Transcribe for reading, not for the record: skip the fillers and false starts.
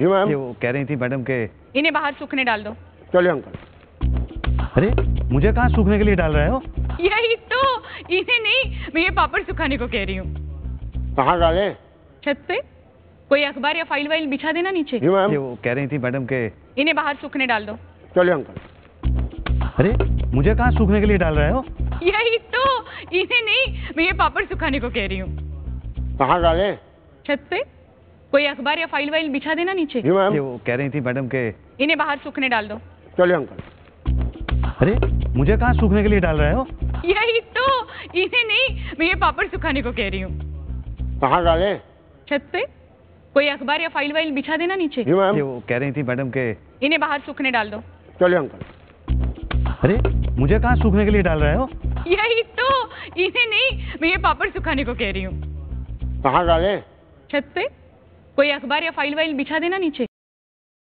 जी ma'am. ये वो कह रही थी मैडम के इन्हें बाहर सूखने डाल दो। चलिए अंकल। अरे मुझे कहाँ सूखने के लिए डाल रहे हो? यही तो, इन्हें नहीं, मैं ये पापड़ सुखाने को कह रही हूँ। कहाँ डाले? छत पे कोई अखबार या फाइल वाइल बिछा देना नीचे। जी मैम। ये वो कह रही थी मैडम के इन्हें बाहर सूखने डाल दो। चलिए अंकल। अरे मुझे कहाँ सूखने के लिए डाल रहे हो? यही तो, इन्हें नहीं, मैं ये पापड़ सुखाने को कह रही हूँ। कहाँ डाले? छत पे कोई अखबार या फाइल वाइल बिछा देना नीचे। जी मैम। ये वो कह रही थी मैडम के इन्हें बाहर सूखने डाल दो। चलिए अंकल। अरे मुझे कहाँ सूखने के लिए डाल रहे हो? यही तो, इन्हें नहीं, मैं ये पापड़ सुखाने को कह रही हूँ। कहाँ डाले? छत पे कोई अखबार या फाइल वाइल बिछा देना नीचे। जी मैम। ये वो कह रही थी मैडम के इन्हें बाहर सूखने डाल दो। चलिए अंकल। अरे मुझे कहाँ सूखने के लिए डाल रहे हो? यही तो, इन्हें नहीं, मैं ये पापड़ सुखाने को कह रही हूँ। कहाँ डाले? छत पे कोई अखबार या फाइल वाइल बिछा देना नीचे।